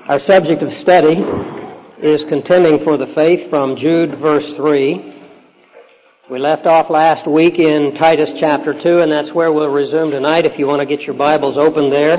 Our subject of study is contending for the faith from Jude verse 3. We left off last week in Titus chapter 2, and that's where we'll resume tonight if you want to get your Bibles open there.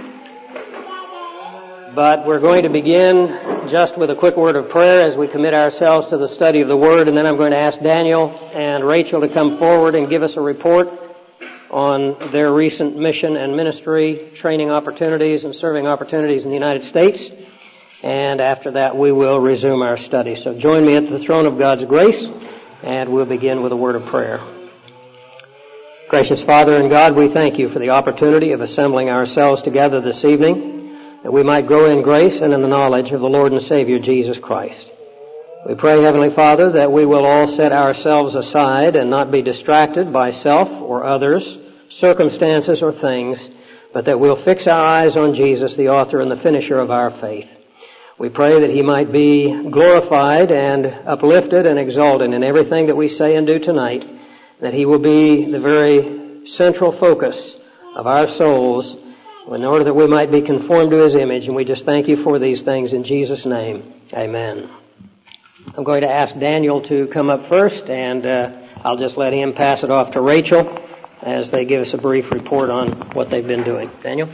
But we're going to begin just with a quick word of prayer as we commit ourselves to the study of the Word, and then I'm going to ask Daniel and Rachel to come forward and give us a report on their recent mission and ministry, training opportunities and serving opportunities in the United States. And after that, we will resume our study. So join me at the throne of God's grace, and we'll begin with a word of prayer. Gracious Father and God, we thank you for the opportunity of assembling ourselves together this evening, that we might grow in grace and in the knowledge of the Lord and Savior Jesus Christ. We pray, Heavenly Father, that we will all set ourselves aside and not be distracted by self or others, circumstances or things, but that we'll fix our eyes on Jesus, the author and the finisher of our faith. We pray that He might be glorified and uplifted and exalted in everything that we say and do tonight, that He will be the very central focus of our souls in order that we might be conformed to His image. And we just thank you for these things in Jesus' name. Amen. I'm going to ask Daniel to come up first, and I'll just let him pass it off to Rachel as they give us a brief report on what they've been doing. Daniel?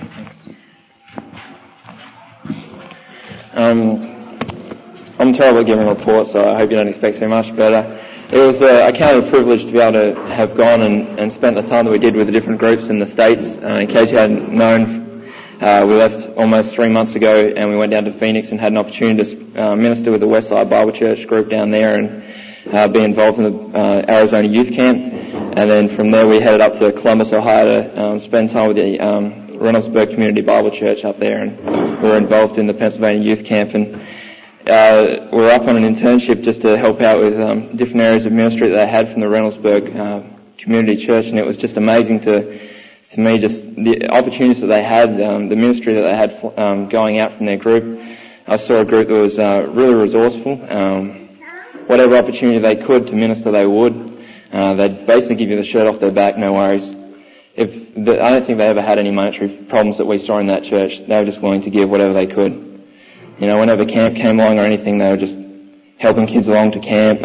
I'm terrible at giving reports, so I hope you don't expect too much, but it was I count it a privilege to be able to have gone and spent the time that we did with the different groups in the States. In case you hadn't known, we left almost 3 months ago and we went down to Phoenix and had an opportunity to minister with the Westside Bible Church group down there and be involved in the Arizona Youth Camp. And then from there we headed up to Columbus, Ohio to spend time with the Reynoldsburg Community Bible Church up there, and we were involved in the Pennsylvania Youth Camp. And we were up on an internship just to help out with different areas of ministry that they had from the Reynoldsburg Community Church, and it was just amazing to me, just the opportunities that they had, the ministry that they had going out from their group. I saw a group that was really resourceful. Whatever opportunity they could to minister, they would. They'd basically give you the shirt off their back, no worries. I don't think they ever had any monetary problems that we saw in that church. They were just willing to give whatever they could. You know, whenever camp came along or anything, they were just helping kids along to camp.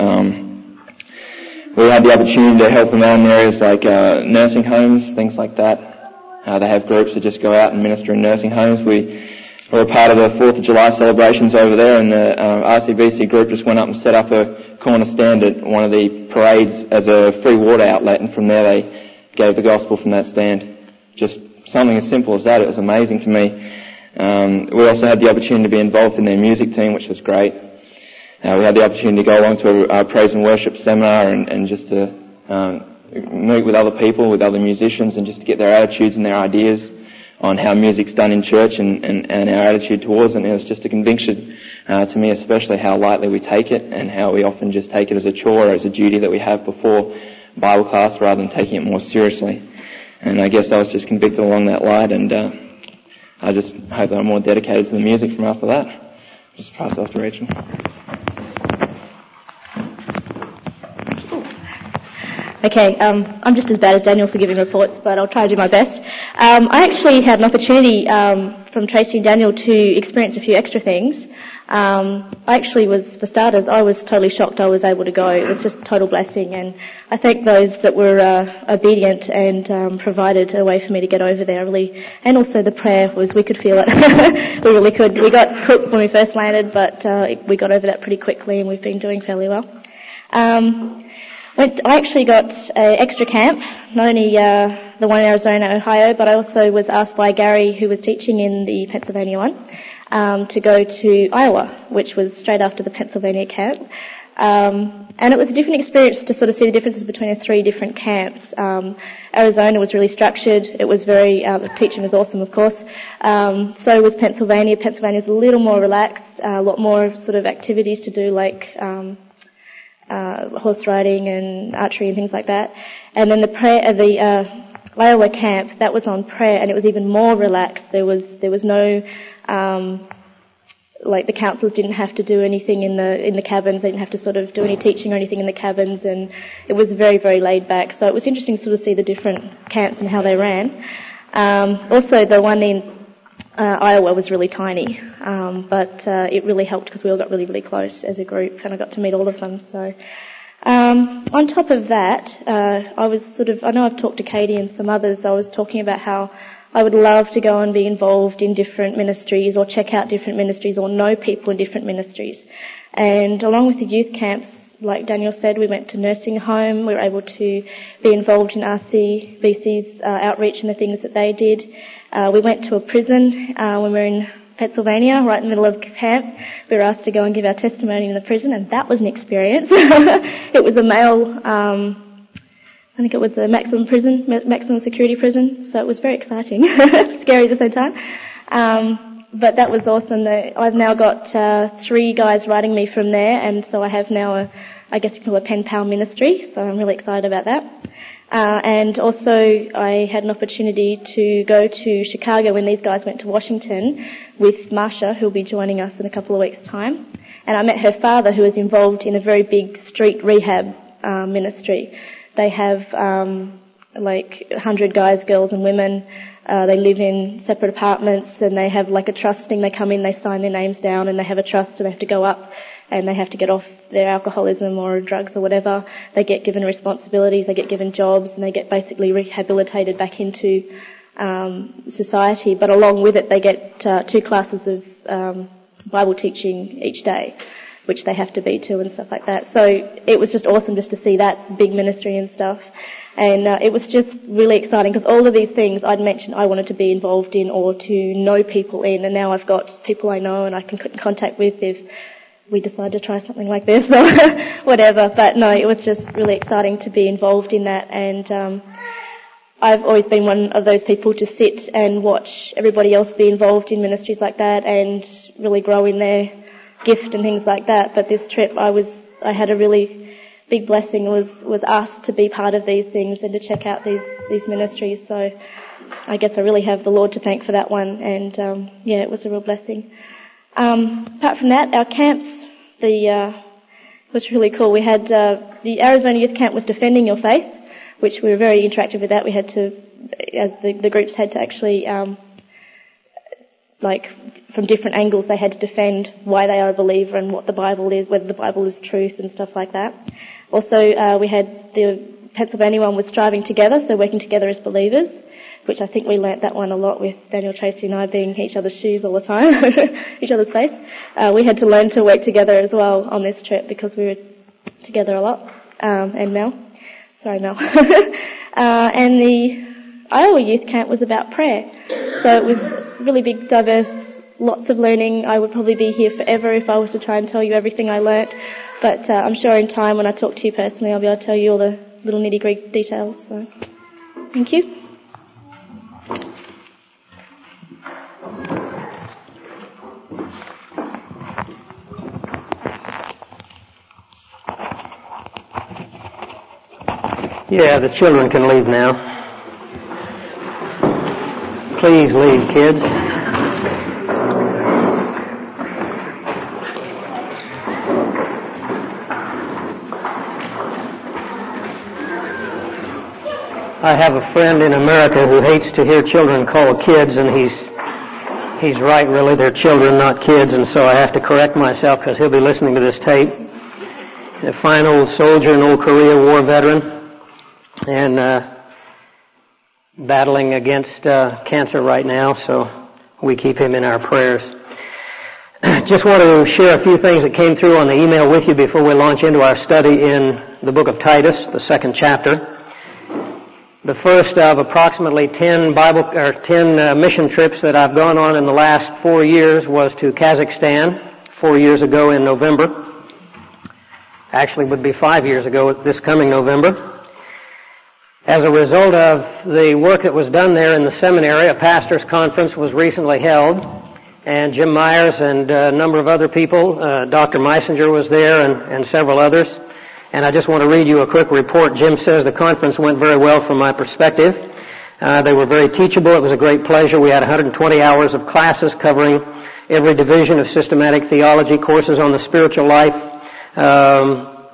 We had the opportunity to help them out in areas like nursing homes, things like that. They have groups that just go out and minister in nursing homes. We were a part of the 4th of July celebrations over there, and the RCBC group just went up and set up a corner stand at one of the parades as a free water outlet, and from there they gave the gospel from that stand. Just something as simple as that. It was amazing to me. We also had the opportunity to be involved in their music team, which was great. We had the opportunity to go along to a praise and worship seminar and just to meet with other people, with other musicians, and just to get their attitudes and their ideas on how music's done in church and our attitude towards it. And it was just a conviction to me, especially how lightly we take it and how we often just take it as a chore or as a duty that we have before Bible class rather than taking it more seriously. And I guess I was just convicted along that line, and I just hope that I'm more dedicated to the music from after that. Just pass it off to Rachel. Okay, I'm just as bad as Daniel for giving reports, but I'll try to do my best. I actually had an opportunity from Tracy and Daniel to experience a few extra things. I actually was, for starters, I was totally shocked I was able to go. It was just a total blessing, and I thank those that were obedient and provided a way for me to get over there, really. And also the prayer was, we could feel it. We really could. We got cooked when we first landed, but we got over that pretty quickly, and we've been doing fairly well. I actually got an extra camp, not only the one in Arizona, Ohio, but I also was asked by Gary, who was teaching in the Pennsylvania one, to go to Iowa, which was straight after the Pennsylvania camp. And it was a different experience to sort of see the differences between the 3 different camps. Arizona was really structured. It was very, the teaching was awesome, of course. So was Pennsylvania. Pennsylvania was a little more relaxed, a lot more sort of activities to do, like horse riding and archery and things like that. And then the Iowa camp, that was on prayer, and it was even more relaxed. There was no like the councils didn't have to do anything in the cabins. They didn't have to sort of do any teaching or anything in the cabins, and it was very, very laid back. So it was interesting to sort of see the different camps and how they ran. Also, the one in Iowa was really tiny, but it really helped because we all got really, really close as a group, and I got to meet all of them. So, on top of that, I know I've talked to Katie and some others. I was talking about how I would love to go and be involved in different ministries or check out different ministries or know people in different ministries. And along with the youth camps, like Daniel said, we went to nursing home. We were able to be involved in RCBC's outreach and the things that they did. We went to a prison when we were in Pennsylvania, right in the middle of camp. We were asked to go and give our testimony in the prison, and that was an experience. It was a male, I think it was the maximum security prison, so it was very exciting, scary at the same time. But that was awesome. I've now got 3 guys writing me from there, and so I have now I guess you can call it a pen pal ministry, so I'm really excited about that. And also I had an opportunity to go to Chicago when these guys went to Washington with Marsha, who'll be joining us in a couple of weeks' time. And I met her father, who is involved in a very big street rehab ministry. They have like 100 guys, girls and women. They live in separate apartments, and they have like a trust thing. They come in, they sign their names down, and they have a trust, and they have to go up and they have to get off their alcoholism or drugs or whatever. They get given responsibilities, they get given jobs, and they get basically rehabilitated back into society. But along with it, they get 2 classes of Bible teaching each day, which they have to be to and stuff like that. So it was just awesome just to see that big ministry and stuff. And it was just really exciting because all of these things I'd mentioned I wanted to be involved in or to know people in, and now I've got people I know and I can get in contact with if we decide to try something like this or whatever. But no, it was just really exciting to be involved in that. And I've always been one of those people to sit and watch everybody else be involved in ministries like that and really grow in their gift and things like that. But this trip I had a really big blessing, was asked to be part of these things and to check out these ministries. So I guess I really have the Lord to thank for that one. And it was a real blessing. Apart from that, our camps, was really cool. We had the Arizona Youth Camp was Defending Your Faith, which we were very interactive with that. We had to, as the groups had to actually, from different angles, they had to defend why they are a believer and what the Bible is, whether the Bible is truth and stuff like that. Also, we had the Pennsylvania one was Striving Together, so working together as believers, which I think we learnt that one a lot with Daniel, Tracy and I being each other's shoes all the time, each other's face. We had to learn to work together as well on this trip because we were together a lot. And Mel. Sorry, Mel. And the Iowa Youth Camp was about prayer. So it was really big, diverse, lots of learning. I would probably be here forever if I was to try and tell you everything I learnt. But I'm sure in time when I talk to you personally, I'll be able to tell you all the little nitty-gritty details. So, thank you. Yeah, the children can leave now. Please leave, kids. I have a friend in America who hates to hear children called kids, and he's right, really. They're children, not kids, and so I have to correct myself because he'll be listening to this tape. A fine old soldier, an old Korea War veteran, and battling against cancer right now, so we keep him in our prayers. Just want to share a few things that came through on the email with you before we launch into our study in the book of Titus, the 2nd chapter. The first of approximately 10 mission trips that I've gone on in the last 4 years was to Kazakhstan 4 years ago in November. Actually, would be 5 years ago this coming November. As a result of the work that was done there in the seminary, a pastor's conference was recently held, and Jim Myers and a number of other people, Dr. Meisinger was there and several others. And I just want to read you a quick report. Jim says the conference went very well from my perspective. They were very teachable. It was a great pleasure. We had 120 hours of classes covering every division of systematic theology, courses on the spiritual life,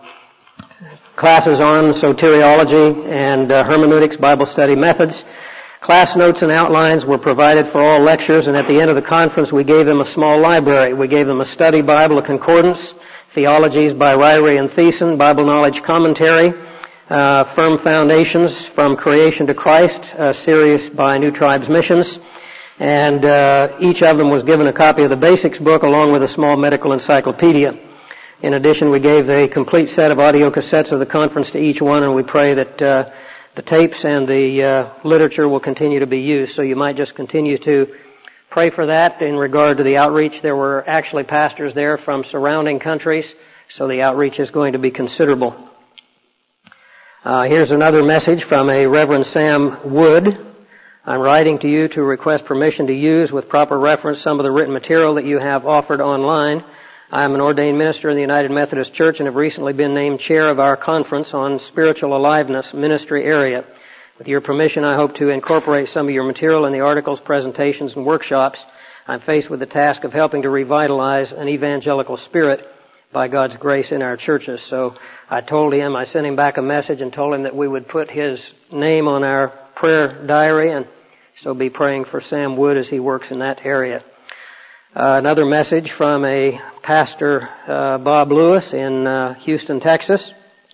classes on soteriology and hermeneutics, Bible study methods. Class notes and outlines were provided for all lectures, and at the end of the conference we gave them a small library. We gave them a study Bible, a concordance, theologies by Ryrie and Thiessen, Bible knowledge commentary, Firm Foundations from Creation to Christ, a series by New Tribes Missions, and each of them was given a copy of the Basics book along with a small medical encyclopedia. In addition, we gave a complete set of audio cassettes of the conference to each one, and we pray that the tapes and the literature will continue to be used. So you might just continue to pray for that. In regard to the outreach, there were actually pastors there from surrounding countries, so the outreach is going to be considerable. Here's another message from a Reverend Sam Wood. I'm writing to you to request permission to use with proper reference some of the written material that you have offered online. I am an ordained minister in the United Methodist Church and have recently been named chair of our conference on spiritual aliveness ministry area. With your permission, I hope to incorporate some of your material in the articles, presentations, and workshops. I'm faced with the task of helping to revitalize an evangelical spirit by God's grace in our churches. So I sent him back a message and told him that we would put his name on our prayer diary, and so be praying for Sam Wood as he works in that area. Another message from a pastor, Bob Lewis in Houston, Texas.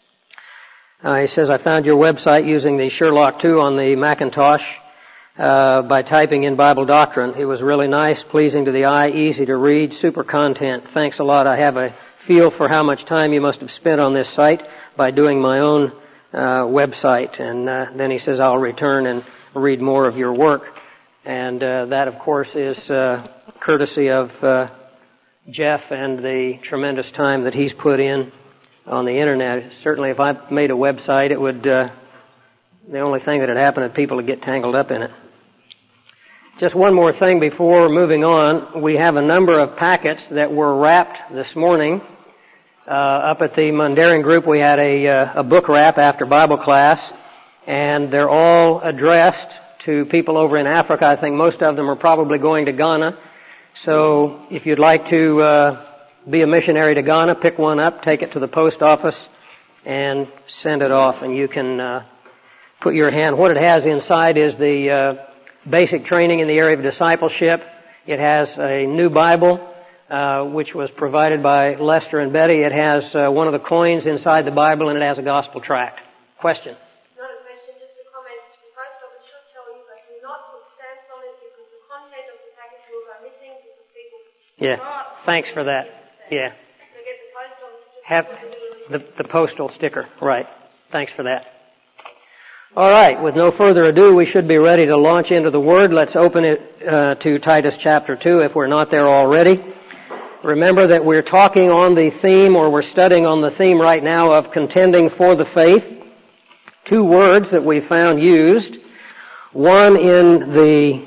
He says, I found your website using the Sherlock 2 on the Macintosh by typing in Bible doctrine. It was really nice, pleasing to the eye, easy to read, super content. Thanks a lot. I have a feel for how much time you must have spent on this site by doing my own website. And then he says, I'll return and read more of your work. And that, of course, is courtesy of Jeff and the tremendous time that he's put in on the Internet. Certainly, if I made a website, it would, the only thing that would happen is people would get tangled up in it. Just one more thing before moving on. We have a number of packets that were wrapped this morning. Up at the Mundaring group, we had a book wrap after Bible class, and they're all addressed to people over in Africa. I think most of them are probably going to Ghana. So if you'd like to be a missionary to Ghana, pick one up, take it to the post office, and send it off. And you can put your hand. What it has inside is the basic training in the area of discipleship. It has a new Bible, which was provided by Lester and Betty. It has one of the coins inside the Bible, and it has a gospel tract. Question? Not a question, just a comment. The post office should tell you, but do not put stamps on it because the content of the package will go missing because people... Yeah, thanks for that. Yeah. So get the post office to Have the postal sticker. Right. Thanks for that. All right. With no further ado, we should be ready to launch into the Word. Let's open it to Titus chapter 2 if we're not there already. Remember that we're talking on the theme, or we're studying on the theme right now of contending for the faith. Two words that we found used. One in the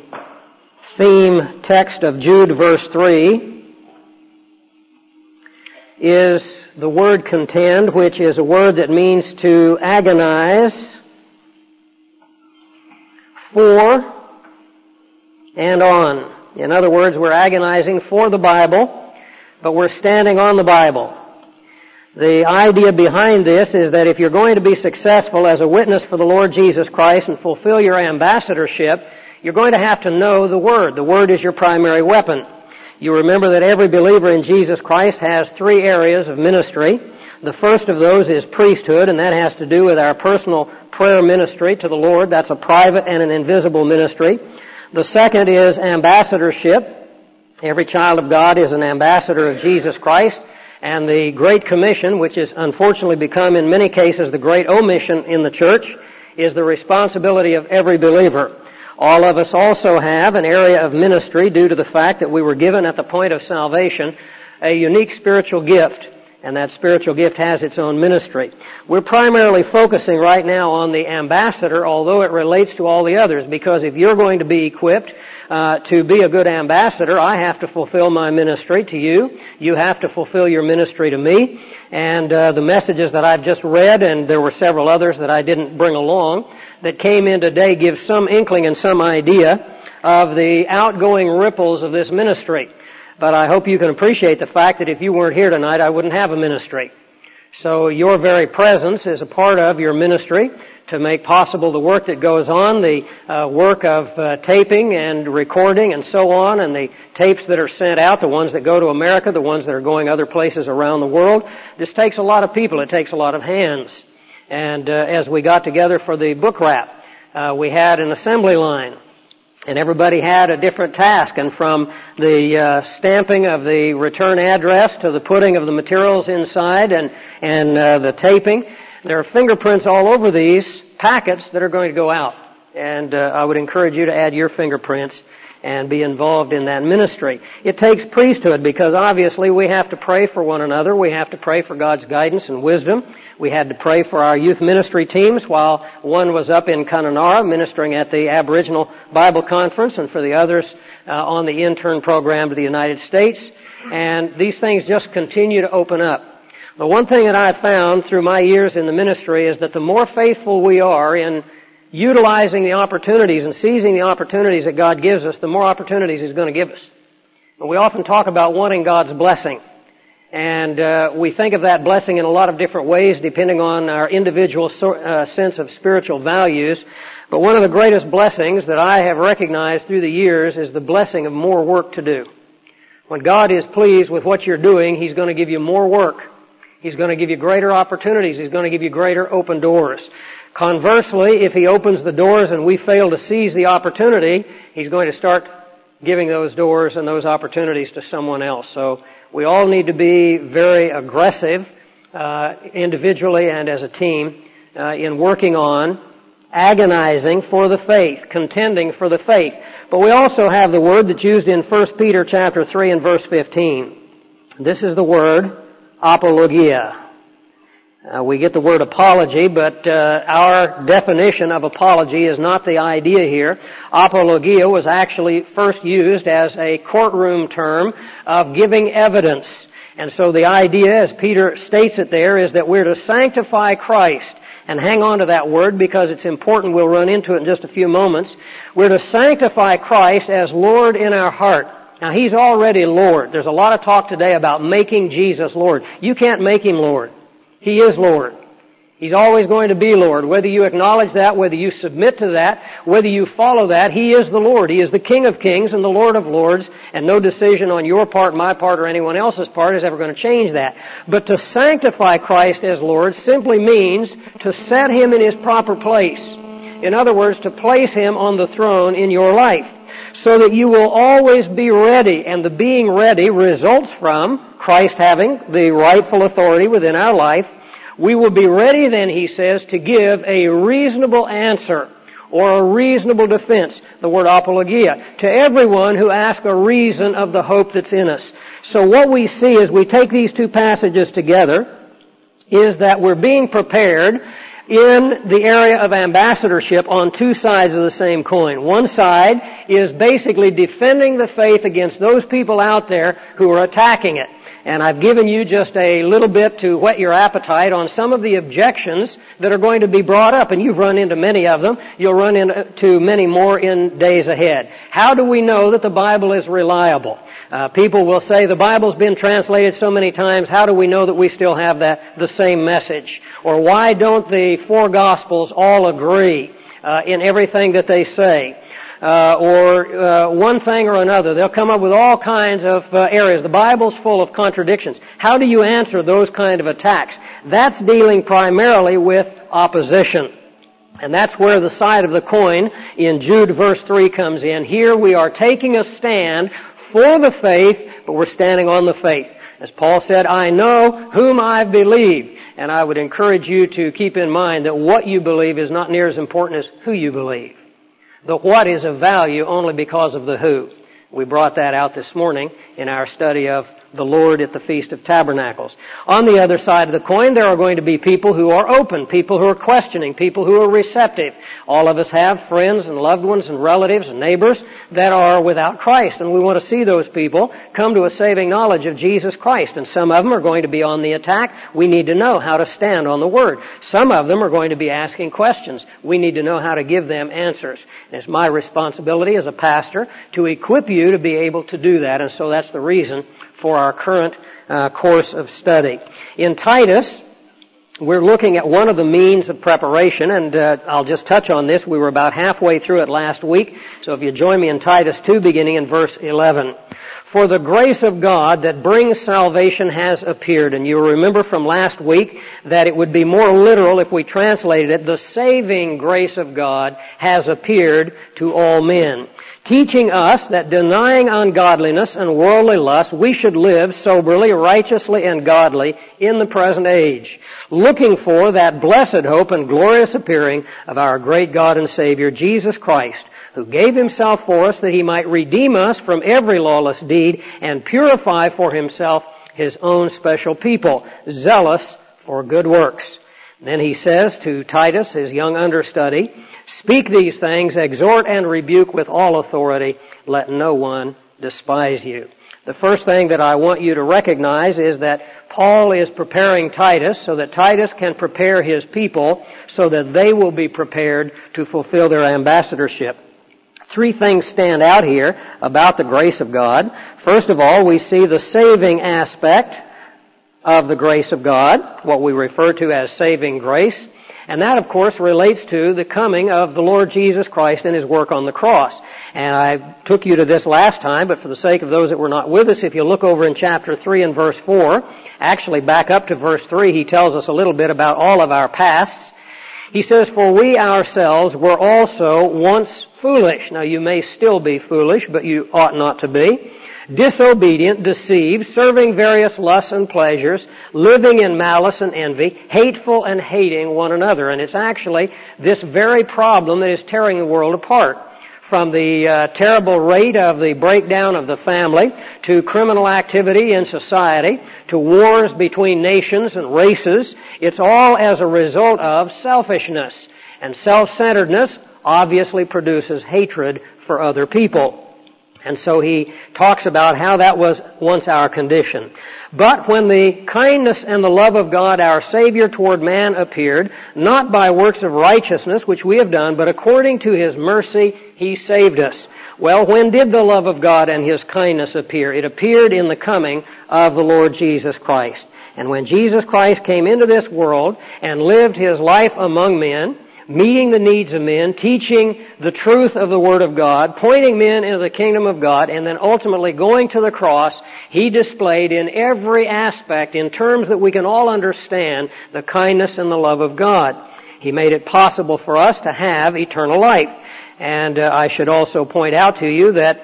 theme text of Jude verse 3 is the word contend, which is a word that means to agonize for and on. In other words, we're agonizing for the Bible, but we're standing on the Bible. The idea behind this is that if you're going to be successful as a witness for the Lord Jesus Christ and fulfill your ambassadorship, you're going to have to know the Word. The Word is your primary weapon. You remember that every believer in Jesus Christ has three areas of ministry. The first of those is priesthood, and that has to do with our personal prayer ministry to the Lord. That's a private and an invisible ministry. The second is ambassadorship. Every child of God is an ambassador of Jesus Christ. And the Great Commission, which has unfortunately become in many cases the great omission in the church, is the responsibility of every believer. All of us also have an area of ministry due to the fact that we were given at the point of salvation a unique spiritual gift, and that spiritual gift has its own ministry. We're primarily focusing right now on the ambassador, although it relates to all the others, because if you're going to be equipped to be a good ambassador, I have to fulfill my ministry to you. You have to fulfill your ministry to me. And the messages that I've just read, and there were several others that I didn't bring along, that came in today give some inkling and some idea of the outgoing ripples of this ministry. But I hope you can appreciate the fact that if you weren't here tonight, I wouldn't have a ministry. So your very presence is a part of your ministry to make possible the work that goes on, the work of taping and recording and so on, and the tapes that are sent out, the ones that go to America, the ones that are going other places around the world. This takes a lot of people. It takes a lot of hands. And as we got together for the book wrap, we had an assembly line. And everybody had a different task, and from the stamping of the return address to the putting of the materials inside and the taping, there are fingerprints all over these packets that are going to go out. And I would encourage you to add your fingerprints and be involved in that ministry. It takes priesthood because obviously we have to pray for one another. We have to pray for God's guidance and wisdom. We had to pray for our youth ministry teams while one was up in Kununurra ministering at the Aboriginal Bible Conference, and for the others on the intern program to the United States. And these things just continue to open up. The one thing that I've found through my years in the ministry is that the more faithful we are in utilizing the opportunities and seizing the opportunities that God gives us, the more opportunities He's going to give us. And we often talk about wanting God's blessing. And we think of that blessing in a lot of different ways depending on our individual sense of spiritual values. But one of the greatest blessings that I have recognized through the years is the blessing of more work to do. When God is pleased with what you're doing, He's going to give you more work. He's going to give you greater opportunities. He's going to give you greater open doors. Conversely, if He opens the doors and we fail to seize the opportunity, He's going to start giving those doors and those opportunities to someone else. So we all need to be very aggressive, individually and as a team, in working on, agonizing for the faith, contending for the faith. But we also have the word that's used in 1 Peter chapter 3 and verse 15. This is the word apologia. We get the word apology, but our definition of apology is not the idea here. Apologia was actually first used as a courtroom term of giving evidence. And so the idea, as Peter states it there, is that we're to sanctify Christ. And hang on to that word because it's important. We'll run into it in just a few moments. We're to sanctify Christ as Lord in our heart. Now, He's already Lord. There's a lot of talk today about making Jesus Lord. You can't make Him Lord. He is Lord. He's always going to be Lord. Whether you acknowledge that, whether you submit to that, whether you follow that, He is the Lord. He is the King of Kings and the Lord of Lords, and no decision on your part, my part, or anyone else's part is ever going to change that. But to sanctify Christ as Lord simply means to set Him in His proper place. In other words, to place Him on the throne in your life, so that you will always be ready, and the being ready results from Christ having the rightful authority within our life. We will be ready then, he says, to give a reasonable answer or a reasonable defense, the word apologia, to everyone who asks a reason of the hope that's in us. So what we see as we take these two passages together is that we're being prepared in the area of ambassadorship on two sides of the same coin. One side is basically defending the faith against those people out there who are attacking it. And I've given you just a little bit to whet your appetite on some of the objections that are going to be brought up. And you've run into many of them. You'll run into many more in days ahead. How do we know that the Bible is reliable? People will say the Bible's been translated so many times. How do we know that we still have the same message? Or why don't the four Gospels all agree in everything that they say? Or one thing or another. They'll come up with all kinds of areas. The Bible's full of contradictions. How do you answer those kind of attacks? That's dealing primarily with opposition. And that's where the side of the coin in Jude verse 3 comes in. Here we are taking a stand for the faith, but we're standing on the faith. As Paul said, I know whom I believe. And I would encourage you to keep in mind that what you believe is not near as important as who you believe. The what is of value only because of the who. We brought that out this morning in our study of the Lord at the Feast of Tabernacles. On the other side of the coin, there are going to be people who are open, people who are questioning, people who are receptive. All of us have friends and loved ones and relatives and neighbors that are without Christ, and we want to see those people come to a saving knowledge of Jesus Christ. And some of them are going to be on the attack. We need to know how to stand on the Word. Some of them are going to be asking questions. We need to know how to give them answers. And it's my responsibility as a pastor to equip you to be able to do that, and so that's the reason for our current course of study. In Titus we're looking at one of the means of preparation, and I'll just touch on this. We were about halfway through it last week, so if you join me in Titus 2, beginning in verse 11. For the grace of God that brings salvation has appeared. And you'll remember from last week that it would be more literal if we translated it, the saving grace of God has appeared to all men, teaching us that denying ungodliness and worldly lust, we should live soberly, righteously, and godly in the present age, looking for that blessed hope and glorious appearing of our great God and Savior, Jesus Christ, who gave himself for us that he might redeem us from every lawless deed and purify for himself his own special people, zealous for good works. Then he says to Titus, his young understudy, speak these things, exhort and rebuke with all authority, let no one despise you. The first thing that I want you to recognize is that Paul is preparing Titus so that Titus can prepare his people so that they will be prepared to fulfill their ambassadorship. Three things stand out here about the grace of God. First of all, we see the saving aspect of the grace of God, what we refer to as saving grace. And that, of course, relates to the coming of the Lord Jesus Christ and his work on the cross. And I took you to this last time, but for the sake of those that were not with us, if you look over in chapter 3 and verse 4, actually back up to verse 3, he tells us a little bit about all of our pasts. He says, for we ourselves were also once foolish. Now, you may still be foolish, but you ought not to be. Disobedient, deceived, serving various lusts and pleasures, living in malice and envy, hateful and hating one another. And it's actually this very problem that is tearing the world apart. From the terrible rate of the breakdown of the family, to criminal activity in society, to wars between nations and races, it's all as a result of selfishness. And self-centeredness obviously produces hatred for other people. And so he talks about how that was once our condition. But when the kindness and the love of God, our Savior toward man, appeared, not by works of righteousness, which we have done, but according to his mercy, he saved us. Well, when did the love of God and his kindness appear? It appeared in the coming of the Lord Jesus Christ. And when Jesus Christ came into this world and lived his life among men, meeting the needs of men, teaching the truth of the Word of God, pointing men into the kingdom of God, and then ultimately going to the cross, he displayed in every aspect, in terms that we can all understand, the kindness and the love of God. He made it possible for us to have eternal life. And I should also point out to you that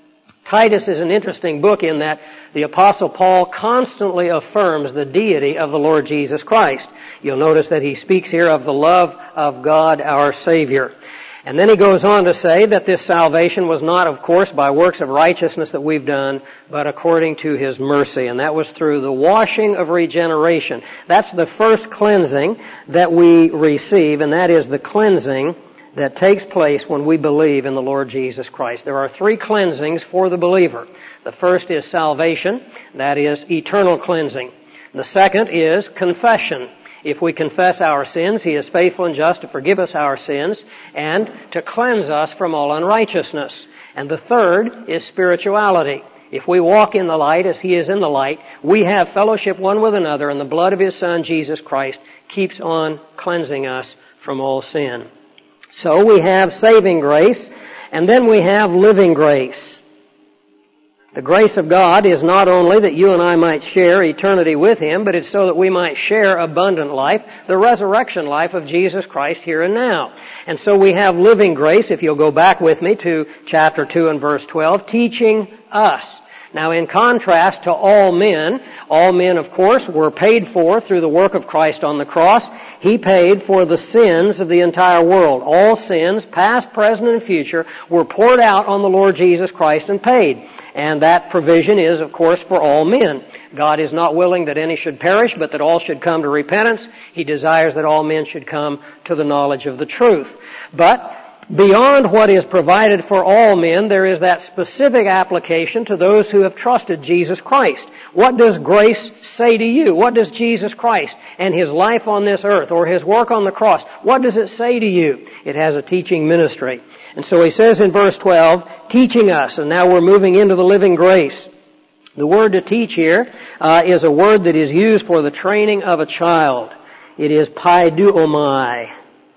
Titus is an interesting book in that the Apostle Paul constantly affirms the deity of the Lord Jesus Christ. You'll notice that he speaks here of the love of God our Savior. And then he goes on to say that this salvation was not, of course, by works of righteousness that we've done, but according to his mercy. And that was through the washing of regeneration. That's the first cleansing that we receive, and that is the cleansing that takes place when we believe in the Lord Jesus Christ. There are three cleansings for the believer. The first is salvation. That is eternal cleansing. The second is confession. If we confess our sins, he is faithful and just to forgive us our sins and to cleanse us from all unrighteousness. And the third is spirituality. If we walk in the light as he is in the light, we have fellowship one with another, and the blood of his Son, Jesus Christ, keeps on cleansing us from all sin. So we have saving grace, and then we have living grace. The grace of God is not only that you and I might share eternity with him, but it's so that we might share abundant life, the resurrection life of Jesus Christ here and now. And so we have living grace, if you'll go back with me to chapter 2 and verse 12, teaching us. Now, in contrast to all men, of course, were paid for through the work of Christ on the cross. He paid for the sins of the entire world. All sins, past, present, and future, were poured out on the Lord Jesus Christ and paid. And that provision is, of course, for all men. God is not willing that any should perish, but that all should come to repentance. He desires that all men should come to the knowledge of the truth. But beyond what is provided for all men, there is that specific application to those who have trusted Jesus Christ. What does grace say to you? What does Jesus Christ and his life on this earth or his work on the cross, what does it say to you? It has a teaching ministry. And so he says in verse 12, teaching us, and now we're moving into the living grace. The word to teach here is a word that is used for the training of a child. It is paiduomai.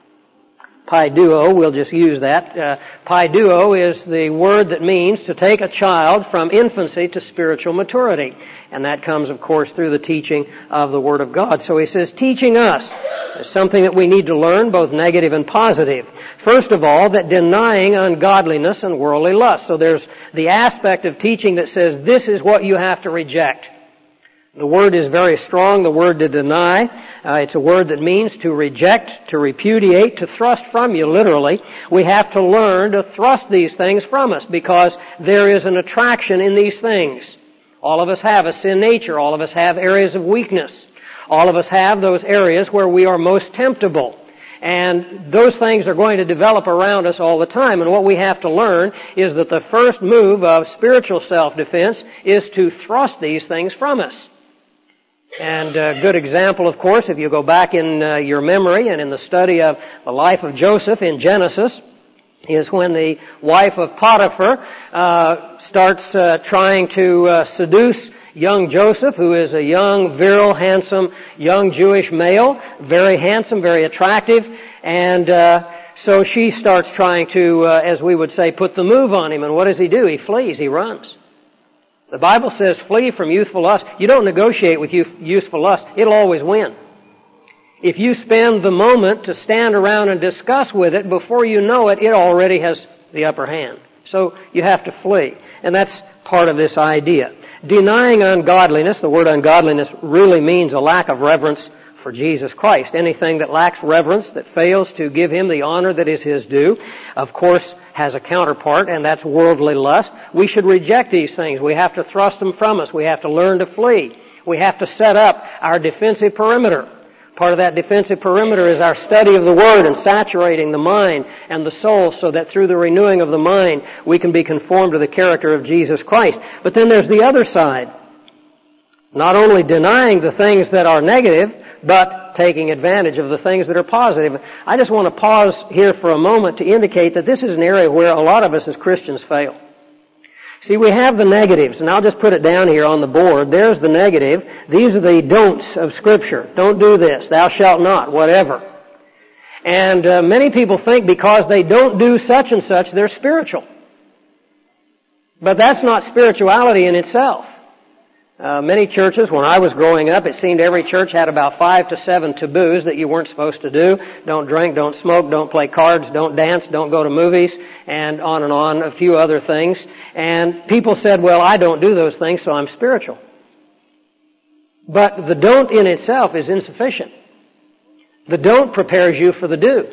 Paiduo, we'll just use that. Paiduo is the word that means to take a child from infancy to spiritual maturity. And that comes, of course, through the teaching of the Word of God. So he says, teaching us is something that we need to learn, both negative and positive. First of all, that denying ungodliness and worldly lust. So there's the aspect of teaching that says, this is what you have to reject. The word is very strong, the word to deny. It's a word that means to reject, to repudiate, to thrust from you, literally. We have to learn to thrust these things from us because there is an attraction in these things. All of us have a sin nature. All of us have areas of weakness. All of us have those areas where we are most temptable. And those things are going to develop around us all the time. And what we have to learn is that the first move of spiritual self-defense is to thrust these things from us. And a good example, of course, if you go back in your memory and in the study of the life of Joseph in Genesis, is when the wife of Potiphar starts trying to seduce young Joseph, who is a young, virile, handsome, young Jewish male, very handsome, very attractive, and so she starts trying to, as we would say, put the move on him. And what does he do? He flees. He runs. The Bible says, flee from youthful lust. You don't negotiate with youthful lust. It'll always win. If you spend the moment to stand around and discuss with it, before you know it, it already has the upper hand. So you have to flee. And that's part of this idea. Denying ungodliness, the word ungodliness really means a lack of reverence for Jesus Christ. Anything that lacks reverence, that fails to give Him the honor that is His due, of course, has a counterpart, and that's worldly lust. We should reject these things. We have to thrust them from us. We have to learn to flee. We have to set up our defensive perimeter. Part of that defensive perimeter is our study of the Word and saturating the mind and the soul so that through the renewing of the mind we can be conformed to the character of Jesus Christ. But then there's the other side. Not only denying the things that are negative, but taking advantage of the things that are positive. I just want to pause here for a moment to indicate that this is an area where a lot of us as Christians fail. See, we have the negatives, and I'll just put it down here on the board. There's the negative. These are the don'ts of Scripture. Don't do this. Thou shalt not. Whatever. And many people think because they don't do such and such, they're spiritual. But that's not spirituality in itself. Many churches, when I was growing up, it seemed every church had about 5 to 7 taboos that you weren't supposed to do. Don't drink, don't smoke, don't play cards, don't dance, don't go to movies, and on, a few other things. And people said, well, I don't do those things, so I'm spiritual. But the don't in itself is insufficient. The don't prepares you for the do.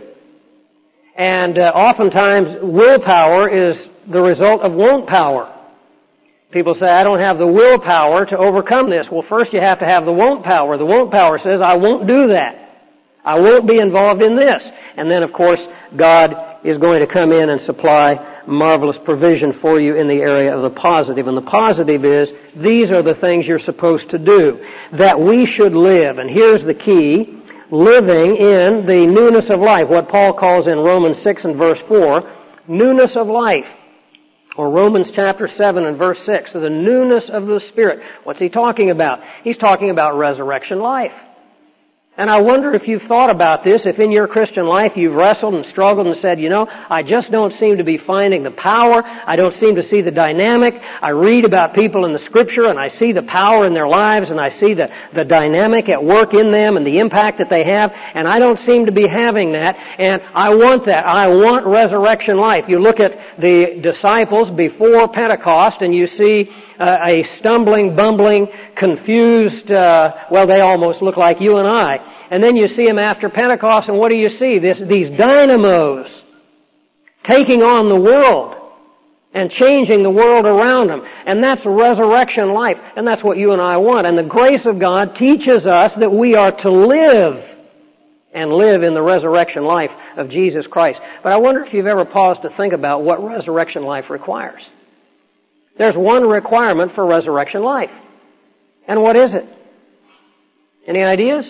And oftentimes, willpower is the result of won't power. People say, I don't have the willpower to overcome this. Well, first you have to have the won't power. The won't power says, I won't do that. I won't be involved in this. And then, of course, God is going to come in and supply marvelous provision for you in the area of the positive. And the positive is, these are the things you're supposed to do. That we should live. And here's the key. Living in the newness of life. What Paul calls in Romans 6 and verse 4, newness of life. Or Romans chapter 7 and verse 6, so the newness of the Spirit. What's he talking about? He's talking about resurrection life. And I wonder if you've thought about this, if in your Christian life you've wrestled and struggled and said, I just don't seem to be finding the power. I don't seem to see the dynamic. I read about people in the Scripture and I see the power in their lives and I see the dynamic at work in them and the impact that they have, and I don't seem to be having that, and I want that. I want resurrection life. You look at the disciples before Pentecost and you see a stumbling, bumbling, confused, they almost look like you and I. And then you see them after Pentecost, and what do you see? These dynamos taking on the world and changing the world around them. And that's resurrection life. And that's what you and I want. And the grace of God teaches us that we are to live and live in the resurrection life of Jesus Christ. But I wonder if you've ever paused to think about what resurrection life requires. There's one requirement for resurrection life. And what is it? Any ideas?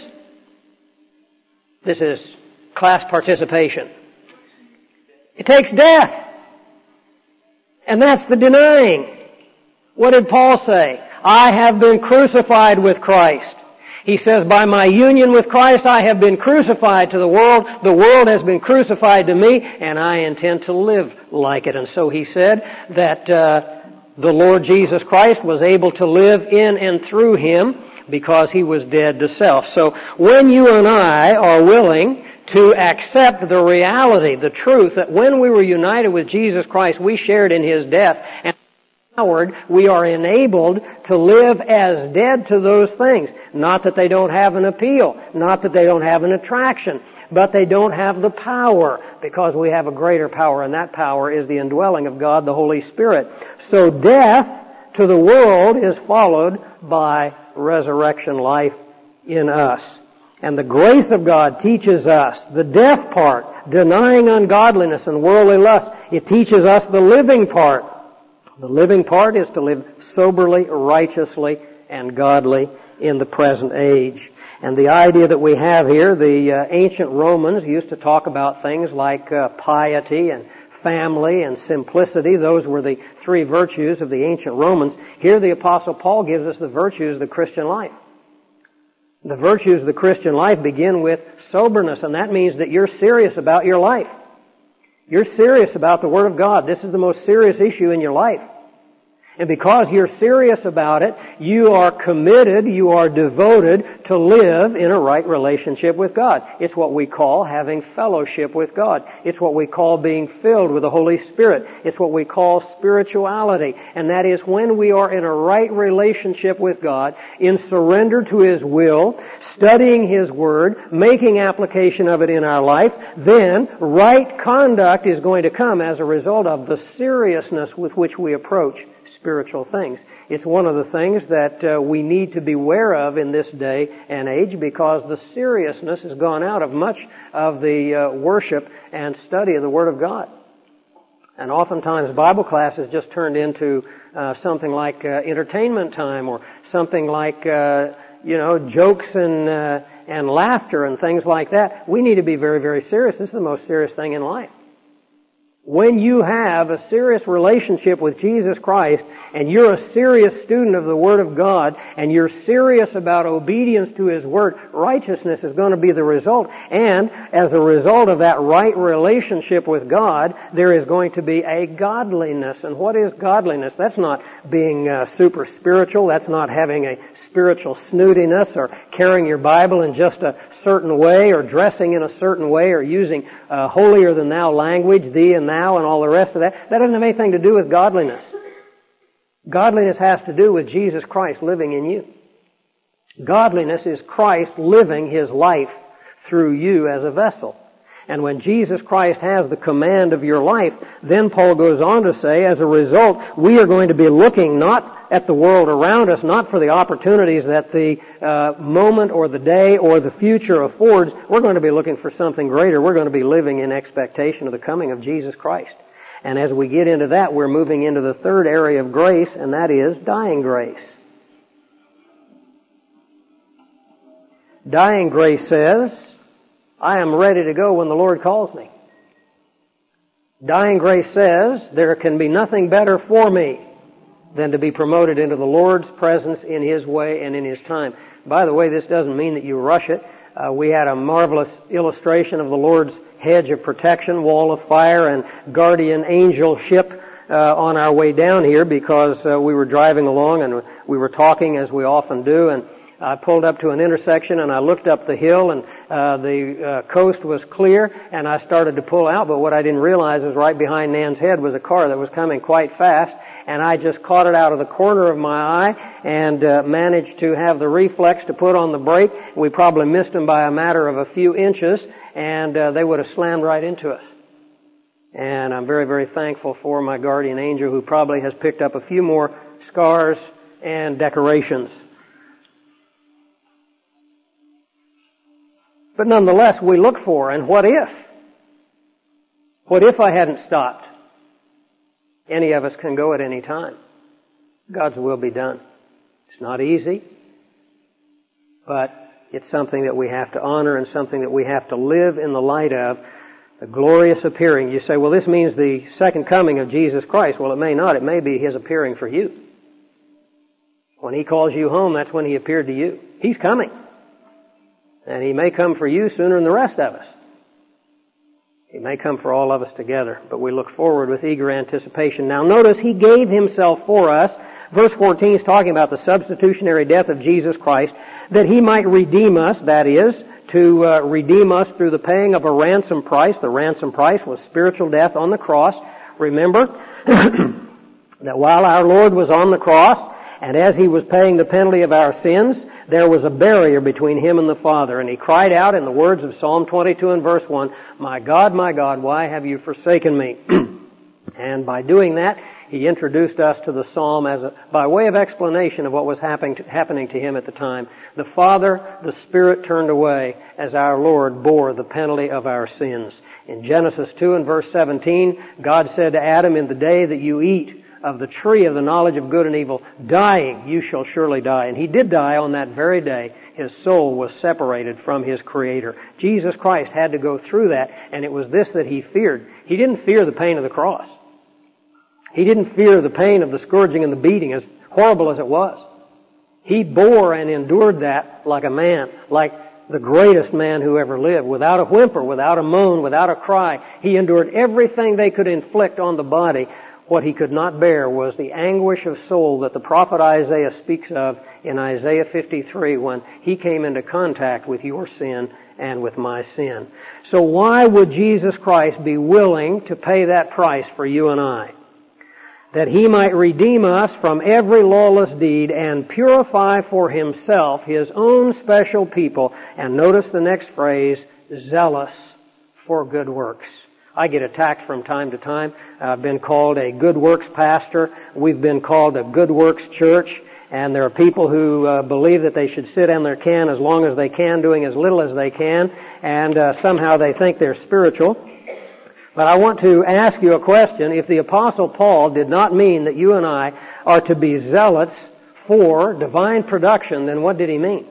This is class participation. It takes death. And that's the denying. What did Paul say? I have been crucified with Christ. He says, by my union with Christ, I have been crucified to the world. The world has been crucified to me, and I intend to live like it. And so he said that the Lord Jesus Christ was able to live in and through him because he was dead to self. So when you and I are willing to accept the reality, the truth, that when we were united with Jesus Christ, we shared in his death, and we are enabled to live as dead to those things. Not that they don't have an appeal, not that they don't have an attraction, but they don't have the power, because we have a greater power, and that power is the indwelling of God, the Holy Spirit. So death to the world is followed by resurrection life in us. And the grace of God teaches us the death part, denying ungodliness and worldly lust. It teaches us the living part. The living part is to live soberly, righteously, and godly in the present age. And the idea that we have here, the ancient Romans used to talk about things like piety and family and simplicity. Those were the three virtues of the ancient Romans. Here the Apostle Paul gives us the virtues of the Christian life. The virtues of the Christian life begin with soberness, and that means that you're serious about your life. You're serious about the Word of God. This is the most serious issue in your life. And because you're serious about it, you are committed, you are devoted to live in a right relationship with God. It's what we call having fellowship with God. It's what we call being filled with the Holy Spirit. It's what we call spirituality. And that is when we are in a right relationship with God, in surrender to His will, studying His Word, making application of it in our life, then right conduct is going to come as a result of the seriousness with which we approach spiritual things. It's one of the things that we need to be aware of in this day and age, because the seriousness has gone out of much of the worship and study of the Word of God. And oftentimes Bible class has just turned into something like entertainment time, or something like jokes and laughter and things like that. We need to be very, very serious. This is the most serious thing in life. When you have a serious relationship with Jesus Christ, and you're a serious student of the Word of God, and you're serious about obedience to His Word, righteousness is going to be the result. And as a result of that right relationship with God, there is going to be a godliness. And what is godliness? That's not being super spiritual. That's not having a spiritual snootiness, or carrying your Bible in just a certain way, or dressing in a certain way, or using holier than thou language, thee and thou, and all the rest of that. That doesn't have anything to do with godliness. Godliness has to do with Jesus Christ living in you. Godliness is Christ living His life through you as a vessel. And when Jesus Christ has the command of your life, then Paul goes on to say, as a result, we are going to be looking not at the world around us, not for the opportunities that the moment or the day or the future affords. We're going to be looking for something greater. We're going to be living in expectation of the coming of Jesus Christ. And as we get into that, we're moving into the third area of grace, and that is dying grace. Dying grace says, I am ready to go when the Lord calls me. Dying grace says, there can be nothing better for me than to be promoted into the Lord's presence in His way and in His time. By the way, this doesn't mean that you rush it. We had a marvelous illustration of the Lord's hedge of protection, wall of fire, and guardian angel ship on our way down here, because we were driving along and we were talking, as we often do, and I pulled up to an intersection and I looked up the hill, and the coast was clear, and I started to pull out, but what I didn't realize was right behind Nan's head was a car that was coming quite fast, and I just caught it out of the corner of my eye and managed to have the reflex to put on the brake. We probably missed them by a matter of a few inches, and they would have slammed right into us. And I'm very, very thankful for my guardian angel, who probably has picked up a few more scars and decorations. But nonetheless, we look for, and what if? What if I hadn't stopped? Any of us can go at any time. God's will be done. It's not easy, but it's something that we have to honor, and something that we have to live in the light of, the glorious appearing. You say, well, this means the second coming of Jesus Christ. Well, it may not. It may be His appearing for you. When He calls you home, that's when He appeared to you. He's coming. And He may come for you sooner than the rest of us. He may come for all of us together, but we look forward with eager anticipation. Now notice He gave Himself for us. Verse 14 is talking about the substitutionary death of Jesus Christ, that He might redeem us, that is, to redeem us through the paying of a ransom price. The ransom price was spiritual death on the cross. Remember that while our Lord was on the cross, and as He was paying the penalty of our sins, there was a barrier between Him and the Father. And He cried out in the words of Psalm 22 and verse 1, my God, why have you forsaken me? And by doing that, He introduced us to the psalm by way of explanation of what was happening to Him at the time. The Father, the Spirit turned away as our Lord bore the penalty of our sins. In Genesis 2 and verse 17, God said to Adam, in the day that you eat of the tree of the knowledge of good and evil, dying, you shall surely die. And He did die on that very day. His soul was separated from His Creator. Jesus Christ had to go through that, and it was this that He feared. He didn't fear the pain of the cross. He didn't fear the pain of the scourging and the beating, as horrible as it was. He bore and endured that like a man, like the greatest man who ever lived, without a whimper, without a moan, without a cry. He endured everything they could inflict on the body. What He could not bear was the anguish of soul that the prophet Isaiah speaks of in Isaiah 53 when he came into contact with your sin and with my sin. So why would Jesus Christ be willing to pay that price for you and I? That He might redeem us from every lawless deed and purify for Himself His own special people. And notice the next phrase, zealous for good works. I get attacked from time to time. I've been called a good works pastor. We've been called a good works church. And there are people who believe that they should sit on their can as long as they can, doing as little as they can. And somehow they think they're spiritual. But I want to ask you a question. If the Apostle Paul did not mean that you and I are to be zealots for divine production, then what did he mean?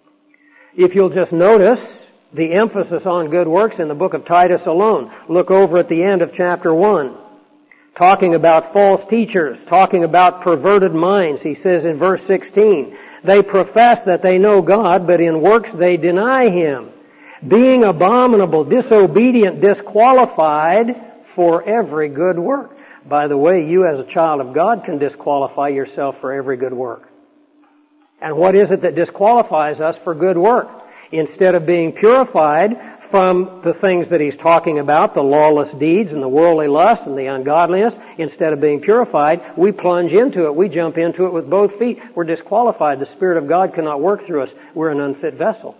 If you'll just notice the emphasis on good works in the book of Titus alone. Look over at the end of chapter 1. Talking about false teachers, talking about perverted minds. He says in verse 16, they profess that they know God, but in works they deny Him, being abominable, disobedient, disqualified for every good work. By the way, you as a child of God can disqualify yourself for every good work. And what is it that disqualifies us for good work? Instead of being purified from the things that he's talking about, the lawless deeds and the worldly lust and the ungodliness, instead of being purified, we plunge into it. We jump into it with both feet. We're disqualified. The Spirit of God cannot work through us. We're an unfit vessel.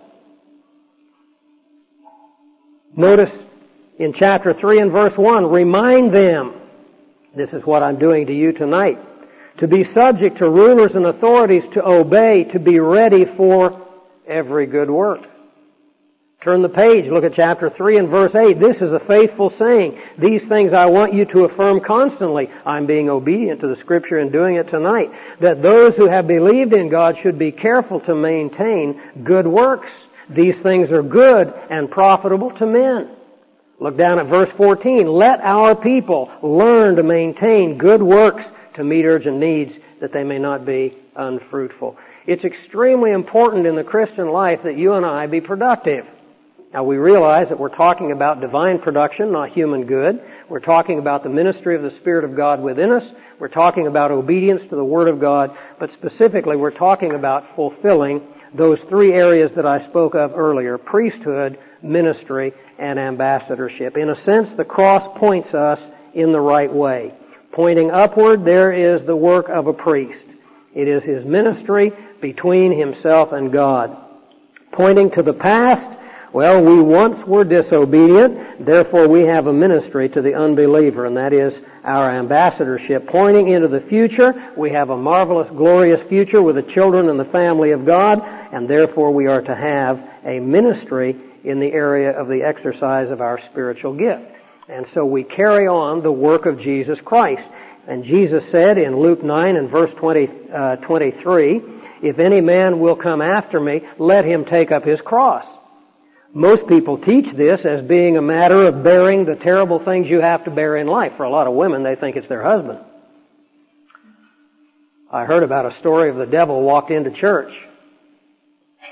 Notice in chapter 3 and verse 1, remind them, this is what I'm doing to you tonight, to be subject to rulers and authorities, to obey, to be ready for every good work. Turn the page, look at chapter 3 and verse 8. This is a faithful saying. These things I want you to affirm constantly. I'm being obedient to the Scripture and doing it tonight. That those who have believed in God should be careful to maintain good works. These things are good and profitable to men. Look down at verse 14. Let our people learn to maintain good works to meet urgent needs, that they may not be unfruitful. It's extremely important in the Christian life that you and I be productive. Now we realize that we're talking about divine production, not human good. We're talking about the ministry of the Spirit of God within us. We're talking about obedience to the Word of God. But specifically, we're talking about fulfilling those three areas that I spoke of earlier: priesthood, ministry, and ambassadorship. In a sense, the cross points us in the right way. Pointing upward, there is the work of a priest. It is his ministry between himself and God. Pointing to the past, well, we once were disobedient, therefore we have a ministry to the unbeliever, and that is our ambassadorship. Pointing into the future, we have a marvelous, glorious future with the children and the family of God, and therefore we are to have a ministry in the area of the exercise of our spiritual gift. And so we carry on the work of Jesus Christ. And Jesus said in Luke 9 and verse 23, if any man will come after me, let him take up his cross. Most people teach this as being a matter of bearing the terrible things you have to bear in life. For a lot of women, they think it's their husband. I heard about a story of the devil walked into church.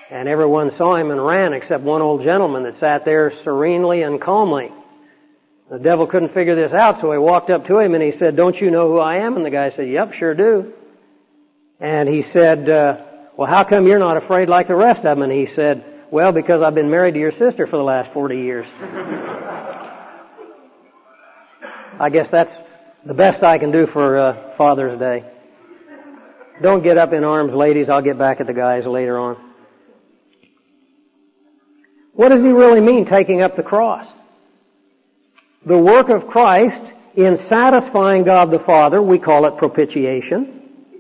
And everyone saw him and ran except one old gentleman that sat there serenely and calmly. The devil couldn't figure this out, so he walked up to him and he said, "Don't you know who I am?" And the guy said, "Yep, sure do." And he said, "Well, how come you're not afraid like the rest of them?" And he said, "Well, because I've been married to your sister for the last 40 years. I guess that's the best I can do for Father's Day. Don't get up in arms, ladies. I'll get back at the guys later on. What does he really mean, taking up the cross? The work of Christ in satisfying God the Father, we call it propitiation.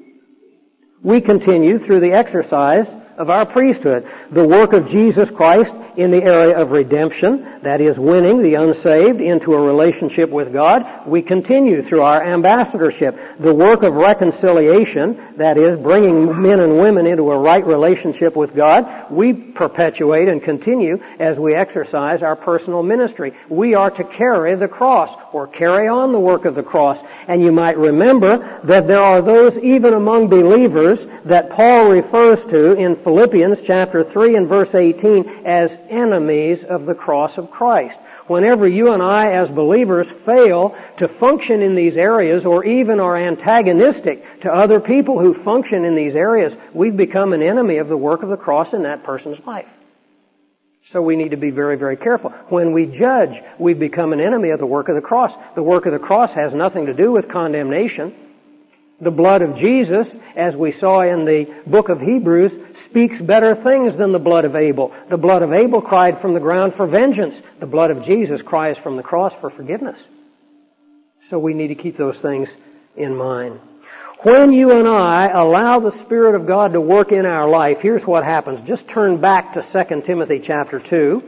We continue through the exercise of our priesthood. The work of Jesus Christ in the area of redemption, that is winning the unsaved into a relationship with God, we continue through our ambassadorship. The work of reconciliation, that is bringing men and women into a right relationship with God, we perpetuate and continue as we exercise our personal ministry. We are to carry the cross, or carry on the work of the cross. And you might remember that there are those even among believers that Paul refers to in Philippians chapter 3 and verse 18 as enemies of the cross of Christ. Whenever you and I as believers fail to function in these areas, or even are antagonistic to other people who function in these areas, we've become an enemy of the work of the cross in that person's life. So we need to be very, very careful. When we judge, we become an enemy of the work of the cross. The work of the cross has nothing to do with condemnation. The blood of Jesus, as we saw in the book of Hebrews, speaks better things than the blood of Abel. The blood of Abel cried from the ground for vengeance. The blood of Jesus cries from the cross for forgiveness. So we need to keep those things in mind. When you and I allow the Spirit of God to work in our life, here's what happens. Just turn back to 2 Timothy chapter 2.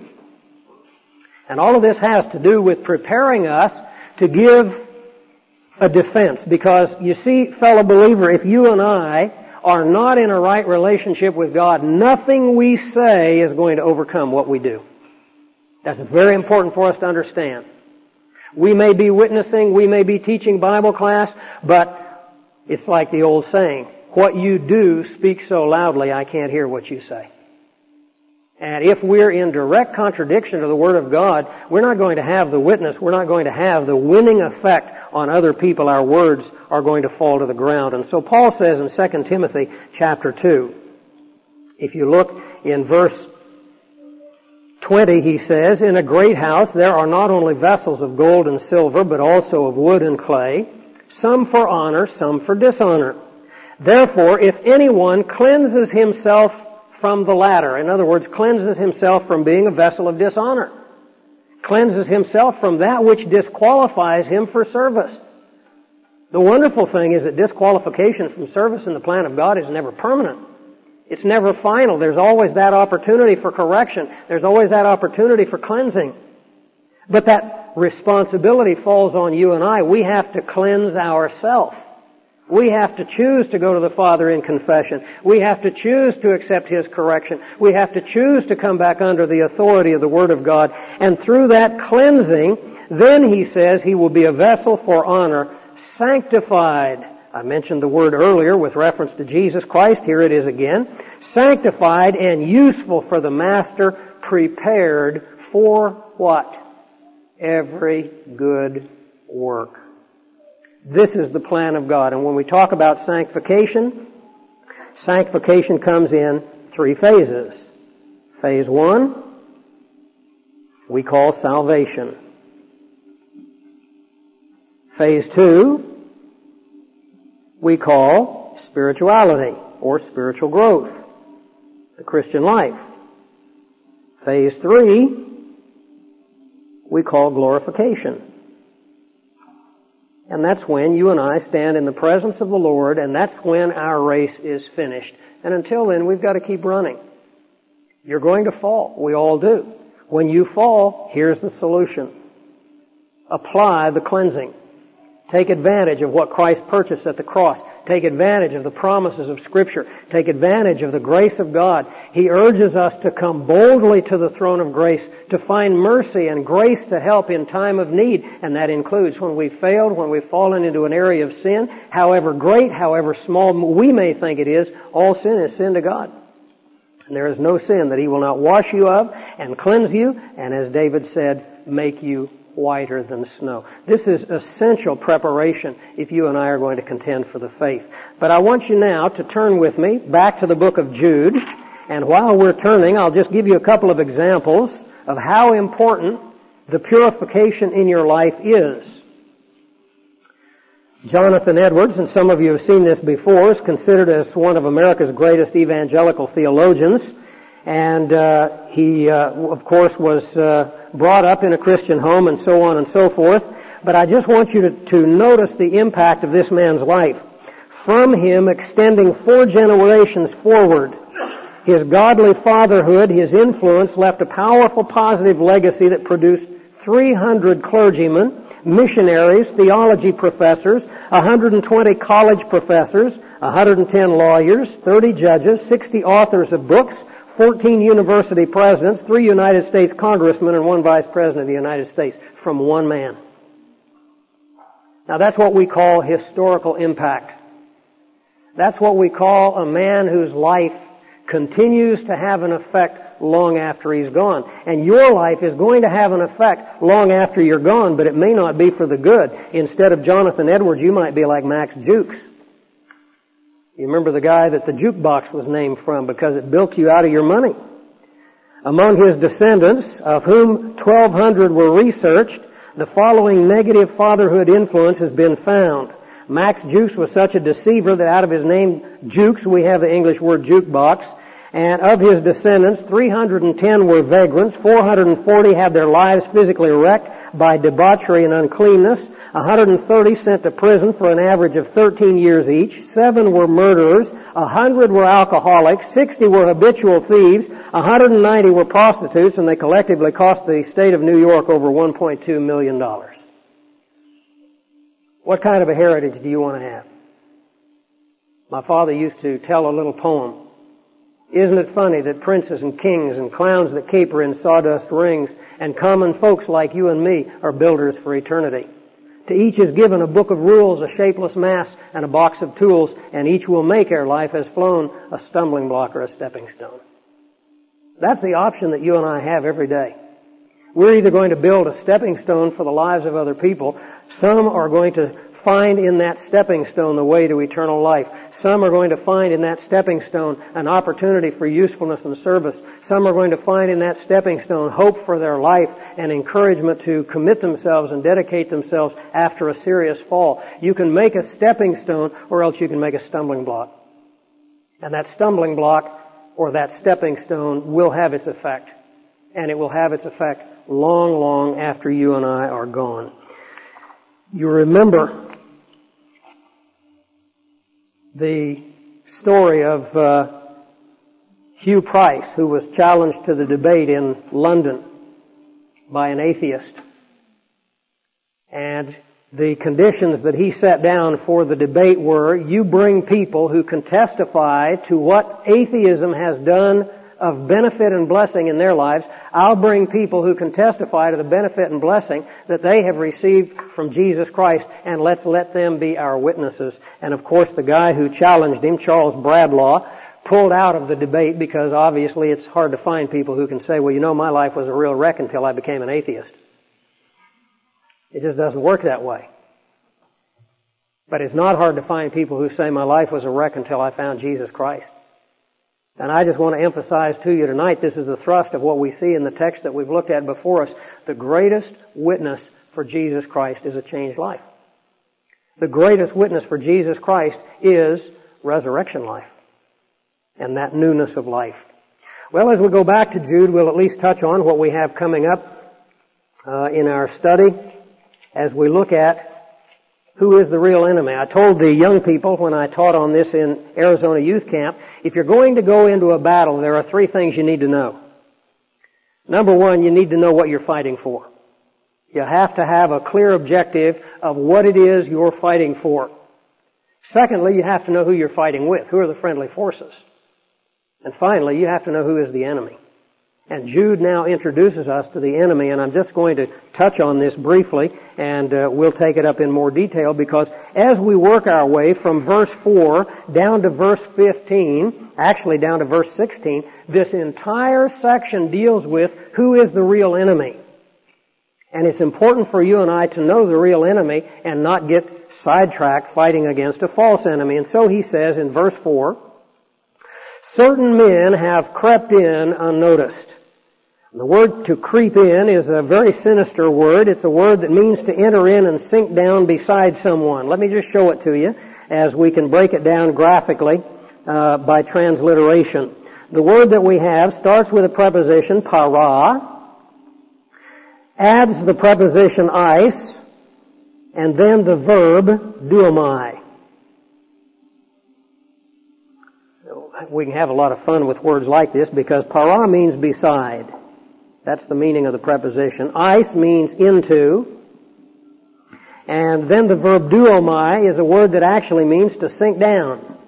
And all of this has to do with preparing us to give a defense. Because, you see, fellow believer, if you and I are not in a right relationship with God, nothing we say is going to overcome what we do. That's very important for us to understand. We may be witnessing, we may be teaching Bible class, but it's like the old saying, what you do speaks so loudly I can't hear what you say. And if we're in direct contradiction to the Word of God, we're not going to have the witness, we're not going to have the winning effect on other people. Our words are going to fall to the ground. And so Paul says in 2 Timothy chapter 2, if you look in verse 20, he says, "In a great house there are not only vessels of gold and silver, but also of wood and clay, some for honor, some for dishonor. Therefore, if anyone cleanses himself from the latter," in other words, cleanses himself from being a vessel of dishonor, cleanses himself from that which disqualifies him for service. The wonderful thing is that disqualification from service in the plan of God is never permanent. It's never final. There's always that opportunity for correction. There's always that opportunity for cleansing. But that responsibility falls on you and I. We have to cleanse ourselves. We have to choose to go to the Father in confession. We have to choose to accept His correction. We have to choose to come back under the authority of the Word of God. And through that cleansing, then he says he will be a vessel for honor, sanctified. I mentioned the word earlier with reference to Jesus Christ. Here it is again. Sanctified and useful for the master, prepared for what? Every good work. This is the plan of God. And when we talk about sanctification, sanctification comes in 3 phases. Phase 1, we call salvation. Phase 2, we call spirituality or spiritual growth, the Christian life. Phase 3, we call glorification. And that's when you and I stand in the presence of the Lord, and that's when our race is finished. And until then, we've got to keep running. You're going to fall. We all do. When you fall, here's the solution. Apply the cleansing. Take advantage of what Christ purchased at the cross. Take advantage of the promises of Scripture. Take advantage of the grace of God. He urges us to come boldly to the throne of grace, to find mercy and grace to help in time of need. And that includes when we've failed, when we've fallen into an area of sin, however great, however small we may think it is, all sin is sin to God. And there is no sin that He will not wash you of and cleanse you, and as David said, make you whiter than snow. This is essential preparation if you and I are going to contend for the faith. But I want you now to turn with me back to the book of Jude, and while we're turning, I'll just give you a couple of examples of how important the purification in your life is. Jonathan Edwards, and some of you have seen this before, is considered as one of America's greatest evangelical theologians. And he, of course, was brought up in a Christian home and so on and so forth. But I just want you to notice the impact of this man's life. From him, extending 4 generations forward, his godly fatherhood, his influence left a powerful positive legacy that produced 300 clergymen, missionaries, theology professors, 120 college professors, 110 lawyers, 30 judges, 60 authors of books, 14 university presidents, 3 United States congressmen, and 1 vice president of the United States from one man. Now that's what we call historical impact. That's what we call a man whose life continues to have an effect long after he's gone. And your life is going to have an effect long after you're gone, but it may not be for the good. Instead of Jonathan Edwards, you might be like Max Jukes. You remember the guy that the jukebox was named from because it bilked you out of your money. Among his descendants, of whom 1,200 were researched, the following negative fatherhood influence has been found. Max Jukes was such a deceiver that out of his name Jukes, we have the English word jukebox. And of his descendants, 310 were vagrants, 440 had their lives physically wrecked by debauchery and uncleanness, 130 sent to prison for an average of 13 years each, 7 were murderers, 100 were alcoholics, 60 were habitual thieves, 190 were prostitutes, and they collectively cost the state of New York over $1.2 million. What kind of a heritage do you want to have? My father used to tell a little poem. Isn't it funny that princes and kings and clowns that caper in sawdust rings and common folks like you and me are builders for eternity? To each is given a book of rules, a shapeless mass, and a box of tools, and each will make ere life has flown a stumbling block or a stepping stone. That's the option that you and I have every day. We're either going to build a stepping stone for the lives of other people. Some are going to find in that stepping stone the way to eternal life. Some are going to find in that stepping stone an opportunity for usefulness and service. Some are going to find in that stepping stone hope for their life and encouragement to commit themselves and dedicate themselves after a serious fall. You can make a stepping stone, or else you can make a stumbling block. And that stumbling block or that stepping stone will have its effect. And it will have its effect long, long after you and I are gone. You remember the story of Hugh Price, who was challenged to the debate in London by an atheist. And the conditions that he set down for the debate were, you bring people who can testify to what atheism has done of benefit and blessing in their lives. I'll bring people who can testify to the benefit and blessing that they have received from Jesus Christ, and let's let them be our witnesses. And of course the guy who challenged him, Charles Bradlaugh, pulled out of the debate because obviously it's hard to find people who can say, well, you know, my life was a real wreck until I became an atheist. It just doesn't work that way. But it's not hard to find people who say my life was a wreck until I found Jesus Christ. And I just want to emphasize to you tonight, this is the thrust of what we see in the text that we've looked at before us. The greatest witness for Jesus Christ is a changed life. The greatest witness for Jesus Christ is resurrection life and that newness of life. Well, as we go back to Jude, we'll at least touch on what we have coming up in our study as we look at who is the real enemy. I told the young people when I taught on this in Arizona Youth Camp, if you're going to go into a battle, there are 3 things you need to know. Number 1, you need to know what you're fighting for. You have to have a clear objective of what it is you're fighting for. Secondly, you have to know who you're fighting with. Who are the friendly forces? And finally, you have to know who is the enemy. And Jude now introduces us to the enemy, and I'm just going to touch on this briefly, and we'll take it up in more detail, because as we work our way from verse 4 down to verse 15, actually down to verse 16, this entire section deals with who is the real enemy. And it's important for you and I to know the real enemy and not get sidetracked fighting against a false enemy. And so he says in verse 4, certain men have crept in unnoticed. The word to creep in is a very sinister word. It's a word that means to enter in and sink down beside someone. Let me just show it to you as we can break it down graphically by transliteration. The word that we have starts with a preposition, para, adds the preposition eis, and then the verb duomai. We can have a lot of fun with words like this because para means beside. That's the meaning of the preposition. Eis means into. And then the verb duomai is a word that actually means to sink down.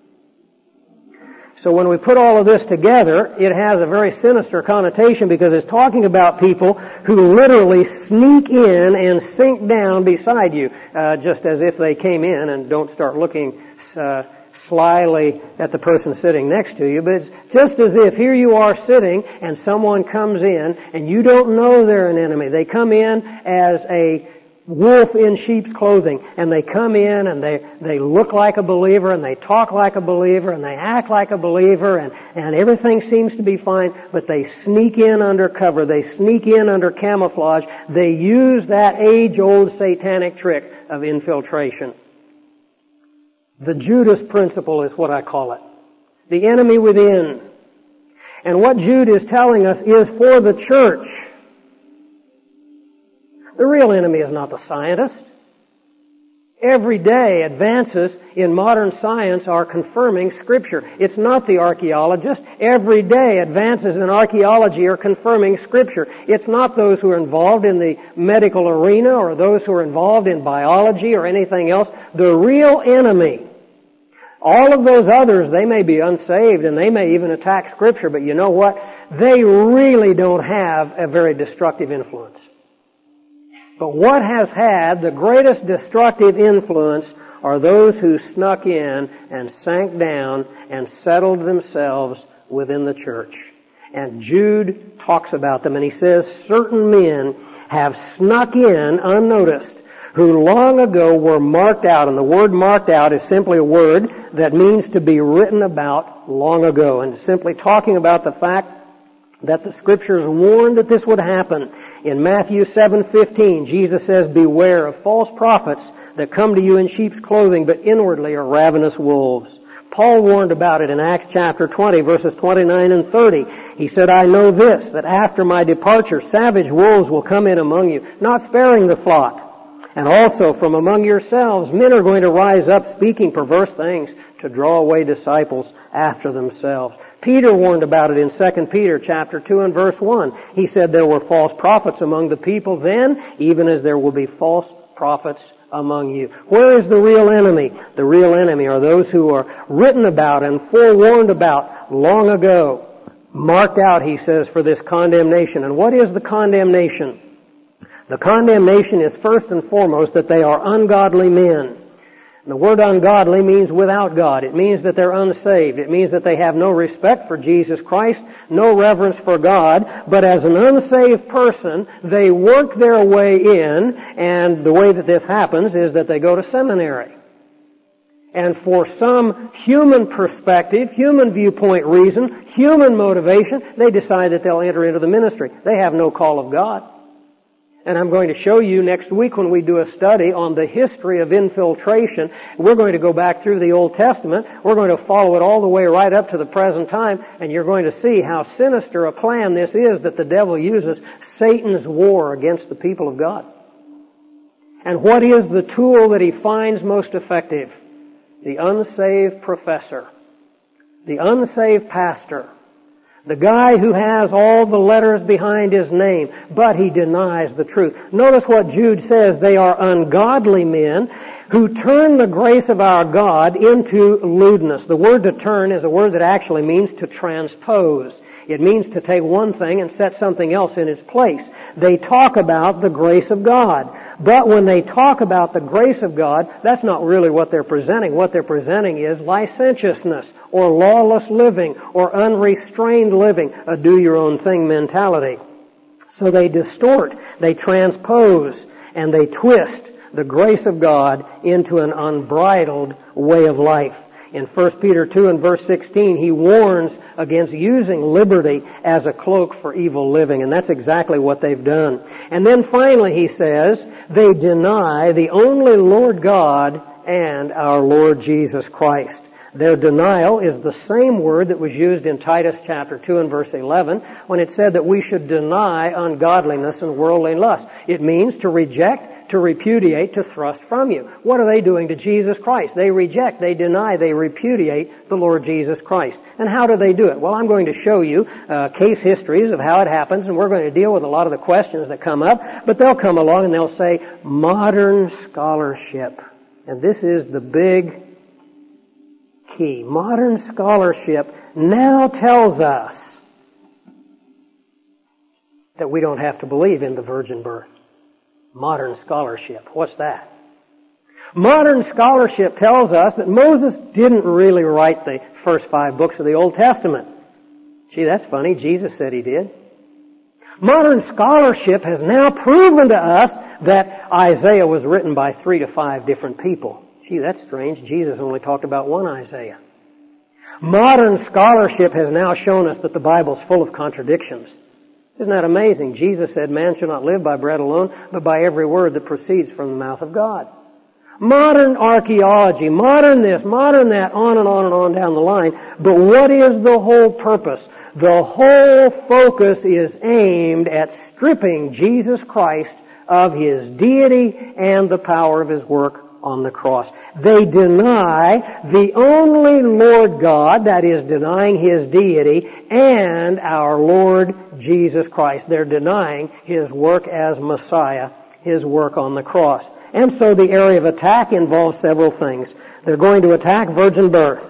So when we put all of this together, it has a very sinister connotation because it's talking about people who literally sneak in and sink down beside you, just as if they came in, and don't start looking slyly at the person sitting next to you, but it's just as if here you are sitting and someone comes in and you don't know they're an enemy. They come in as a wolf in sheep's clothing, and they come in and they look like a believer, and they talk like a believer, and they act like a believer, and everything seems to be fine, but they sneak in under cover. They sneak in under camouflage. They use that age-old satanic trick of infiltration. The Judas principle is what I call it. The enemy within. And what Jude is telling us is for the church. The real enemy is not the scientist. Every day advances in modern science are confirming Scripture. It's not the archaeologist. Every day advances in archaeology are confirming Scripture. It's not those who are involved in the medical arena or those who are involved in biology or anything else. The real enemy. All of those others, they may be unsaved and they may even attack Scripture, but you know what? They really don't have a very destructive influence. But what has had the greatest destructive influence are those who snuck in and sank down and settled themselves within the church. And Jude talks about them, and he says, certain men have snuck in unnoticed, who long ago were marked out. And the word marked out is simply a word that means to be written about long ago. And simply talking about the fact that the Scriptures warned that this would happen. In Matthew 7:15, Jesus says, beware of false prophets that come to you in sheep's clothing, but inwardly are ravenous wolves. Paul warned about it in Acts chapter 20, verses 29 and 30. He said, I know this, that after my departure, savage wolves will come in among you, not sparing the flock. And also from among yourselves, men are going to rise up speaking perverse things to draw away disciples after themselves. Peter warned about it in 2 Peter chapter 2 and verse 1. He said there were false prophets among the people then, even as there will be false prophets among you. Where is the real enemy? The real enemy are those who are written about and forewarned about long ago. Marked out, he says, for this condemnation. And what is the condemnation? The condemnation is first and foremost that they are ungodly men. The word ungodly means without God. It means that they're unsaved. It means that they have no respect for Jesus Christ, no reverence for God, but as an unsaved person, they work their way in, and the way that this happens is that they go to seminary. And for some human perspective, human viewpoint reason, human motivation, they decide that they'll enter into the ministry. They have no call of God. And I'm going to show you next week when we do a study on the history of infiltration. We're going to go back through the Old Testament. We're going to follow it all the way right up to the present time, and you're going to see how sinister a plan this is that the devil uses, Satan's war against the people of God. And what is the tool that he finds most effective? The unsaved professor, the unsaved pastor, the guy who has all the letters behind his name, but he denies the truth. Notice what Jude says. They are ungodly men who turn the grace of our God into lewdness. The word to turn is a word that actually means to transpose. It means to take one thing and set something else in its place. They talk about the grace of God. But when they talk about the grace of God, that's not really what they're presenting. What they're presenting is licentiousness or lawless living or unrestrained living, a do-your-own-thing mentality. So they distort, they transpose, and they twist the grace of God into an unbridled way of life. In 1 Peter 2 and verse 16, he warns against using liberty as a cloak for evil living, and that's exactly what they've done. And then finally he says, they deny the only Lord God and our Lord Jesus Christ. Their denial is the same word that was used in Titus chapter 2 and verse 11 when it said that we should deny ungodliness and worldly lust. It means to reject, to repudiate, to thrust from you. What are they doing to Jesus Christ? They reject, they deny, they repudiate the Lord Jesus Christ. And how do they do it? Well, I'm going to show you case histories of how it happens, and we're going to deal with a lot of the questions that come up, but they'll come along and they'll say, modern scholarship. And this is the big key. Modern scholarship now tells us that we don't have to believe in the virgin birth. Modern scholarship. What's that? Modern scholarship tells us that Moses didn't really write the first 5 books of the Old Testament. Gee, that's funny. Jesus said he did. Modern scholarship has now proven to us that Isaiah was written by 3 to 5 different people. Gee, that's strange. Jesus only talked about one Isaiah. Modern scholarship has now shown us that the Bible's full of contradictions. Isn't that amazing? Jesus said, man shall not live by bread alone, but by every word that proceeds from the mouth of God. Modern archaeology, modern this, modern that, on and on and on down the line. But what is the whole purpose? The whole focus is aimed at stripping Jesus Christ of His deity and the power of His work on the cross. They deny the only Lord God, that is, denying His deity, and our Lord Jesus Christ. They're denying His work as Messiah, His work on the cross. And so the area of attack involves several things. They're going to attack virgin birth.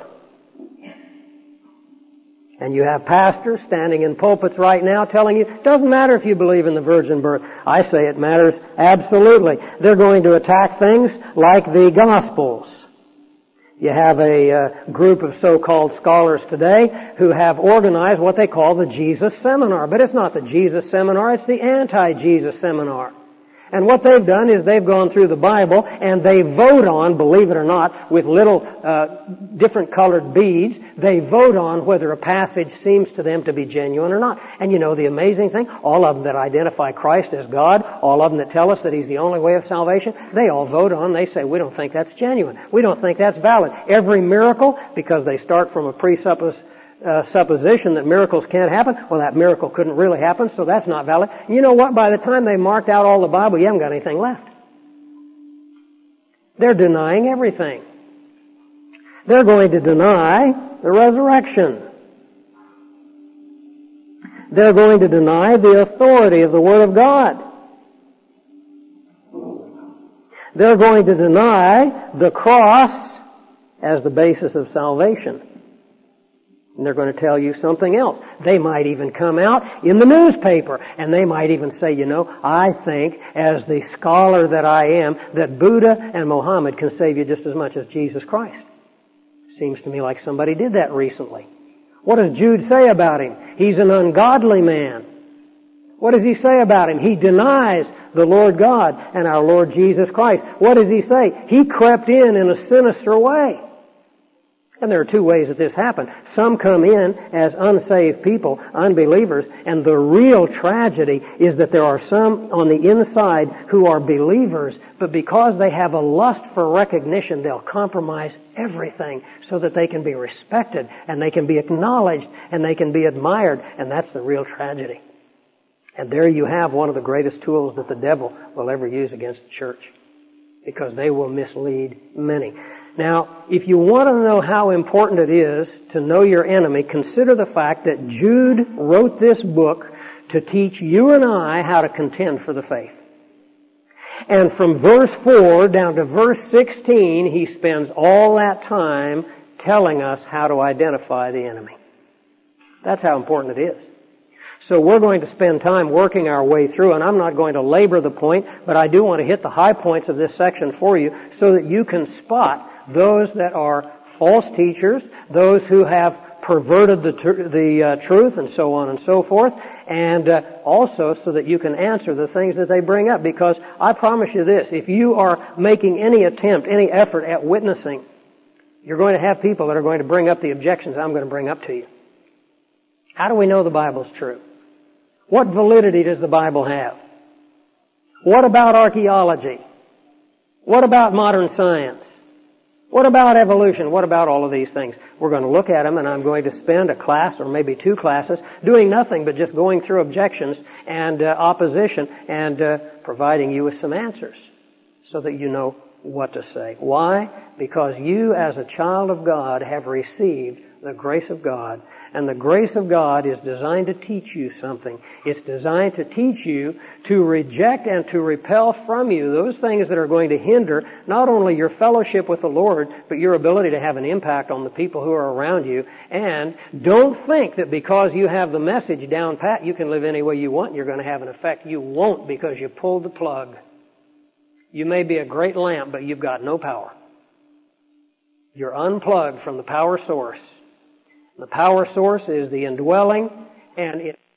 And you have pastors standing in pulpits right now telling you, it doesn't matter if you believe in the virgin birth. I say it matters absolutely. They're going to attack things like the Gospels. You have a group of so-called scholars today who have organized what they call the Jesus Seminar. But it's not the Jesus Seminar, it's the anti-Jesus Seminar. And what they've done is they've gone through the Bible and they vote on, believe it or not, with little different colored beads, they vote on whether a passage seems to them to be genuine or not. And you know the amazing thing? All of them that identify Christ as God, all of them that tell us that He's the only way of salvation, they all vote on, they say, we don't think that's genuine. We don't think that's valid. Every miracle, because they start from a supposition that miracles can't happen. Well, that miracle couldn't really happen, so that's not valid. You know what? By the time they marked out all the Bible, you haven't got anything left. They're denying everything. They're going to deny the resurrection. They're going to deny the authority of the Word of God. They're going to deny the cross as the basis of salvation. And they're going to tell you something else. They might even come out in the newspaper and they might even say, you know, I think, as the scholar that I am, that Buddha and Muhammad can save you just as much as Jesus Christ. Seems to me like somebody did that recently. What does Jude say about him? He's an ungodly man. What does he say about him? He denies the Lord God and our Lord Jesus Christ. What does he say? He crept in a sinister way. And there are 2 ways that this happens. Some come in as unsaved people, unbelievers, and the real tragedy is that there are some on the inside who are believers, but because they have a lust for recognition, they'll compromise everything so that they can be respected and they can be acknowledged and they can be admired, and that's the real tragedy. And there you have one of the greatest tools that the devil will ever use against the church, because they will mislead many. Now, if you want to know how important it is to know your enemy, consider the fact that Jude wrote this book to teach you and I how to contend for the faith. And from verse 4 down to verse 16, he spends all that time telling us how to identify the enemy. That's how important it is. So we're going to spend time working our way through, and I'm not going to labor the point, but I do want to hit the high points of this section for you so that you can spot those that are false teachers, those who have perverted the truth, and so on and so forth, and also so that you can answer the things that they bring up. Because I promise you this, if you are making any attempt, any effort at witnessing, you're going to have people that are going to bring up the objections I'm going to bring up to you. How do we know the Bible's true? What validity does the Bible have? What about archaeology? What about modern science? What about evolution? What about all of these things? We're going to look at them, and I'm going to spend a class or maybe 2 classes doing nothing but just going through objections and opposition and providing you with some answers so that you know what to say. Why? Because you as a child of God have received the grace of God. And the grace of God is designed to teach you something. It's designed to teach you to reject and to repel from you those things that are going to hinder not only your fellowship with the Lord, but your ability to have an impact on the people who are around you. And don't think that because you have the message down pat, you can live any way you want and you're going to have an effect. You won't, because you pulled the plug. You may be a great lamp, but you've got no power. You're unplugged from the power source. The power source is the indwelling and